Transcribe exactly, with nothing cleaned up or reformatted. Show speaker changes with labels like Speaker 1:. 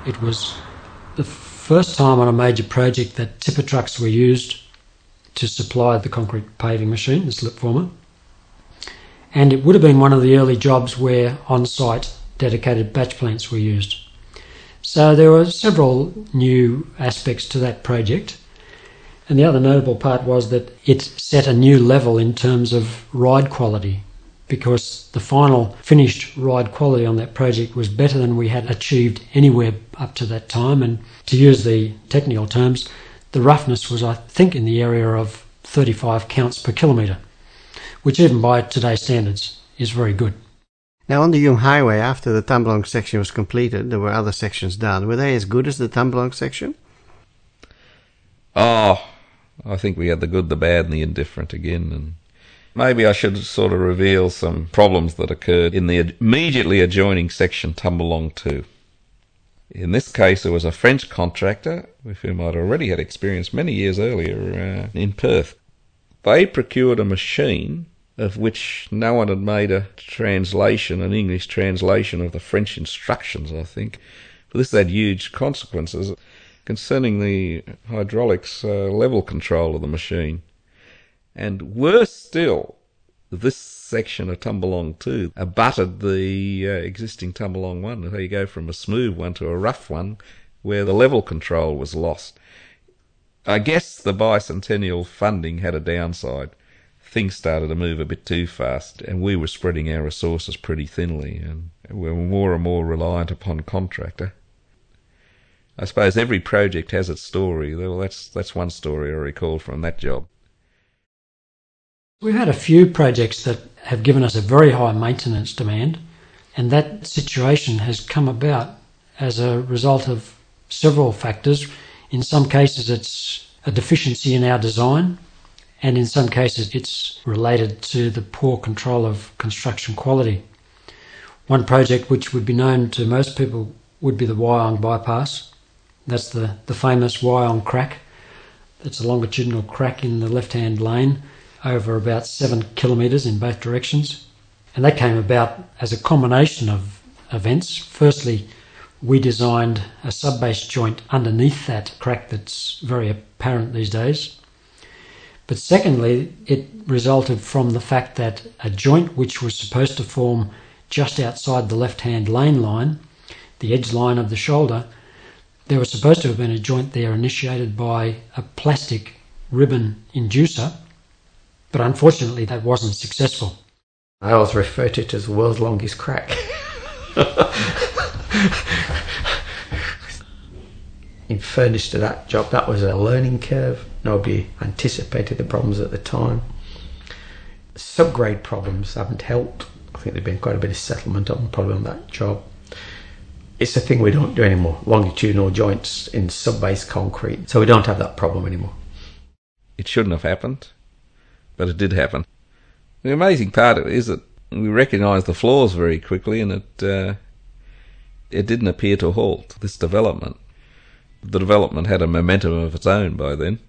Speaker 1: It was the first time on a major project that tipper trucks were used to supply the concrete paving machine, the slip former. And it would have been one of the early jobs where on-site dedicated batch plants were used. So there were several new aspects to that project. And the other notable part was that it set a new level in terms of ride quality, because the final finished ride quality on that project was better than we had achieved anywhere up to that time. And to use the technical terms, the roughness was, I think, in the area of thirty-five counts per kilometre, which even by today's standards is very good.
Speaker 2: Now, on the Hume Highway, after the Tumbalong section was completed, there were other sections done. Were they as good as the Tumbalong section?
Speaker 3: Oh, I think we had the good, the bad and the indifferent again. And maybe I should sort of reveal some problems that occurred in the immediately adjoining section Tumbalong two. In this case, it was a French contractor with whom I'd already had experience many years earlier uh, in Perth. They procured a machine of which no one had made a translation, an English translation of the French instructions, I think. But this had huge consequences concerning the hydraulics uh, level control of the machine. And worse still, this section of Tumbalong two abutted the uh, existing Tumbalong one. So you go from a smooth one to a rough one where the level control was lost. I guess the bicentennial funding had a downside. Things started to move a bit too fast, and we were spreading our resources pretty thinly, and we were more and more reliant upon contractor. I suppose every project has its story. Well, that's that's one story I recall from that job.
Speaker 1: We've had a few projects that have given us a very high maintenance demand, and that situation has come about as a result of several factors. In some cases it's a deficiency in our design, and in some cases it's related to the poor control of construction quality. One project which would be known to most people would be the Wyong bypass. That's the, the famous Wyong crack. That's a longitudinal crack in the left-hand lane over about seven kilometres in both directions. And that came about as a combination of events. Firstly, we designed a sub-base joint underneath that crack that's very apparent these days. But secondly, it resulted from the fact that a joint which was supposed to form just outside the left-hand lane line, the edge line of the shoulder, there was supposed to have been a joint there initiated by a plastic ribbon inducer, but unfortunately that wasn't successful.
Speaker 4: I always refer to it as the world's longest crack. In fairness to that job, that was a learning curve. Nobody anticipated the problems at the time. Subgrade problems haven't helped. I think there's been quite a bit of settlement on probably on that job. It's a thing we don't do anymore, longitudinal joints in sub-base concrete, so we don't have that problem anymore.
Speaker 3: It shouldn't have happened, but it did happen. The amazing part of it is that we recognised the flaws very quickly, and it uh, it didn't appear to halt this development. The development had a momentum of its own by then.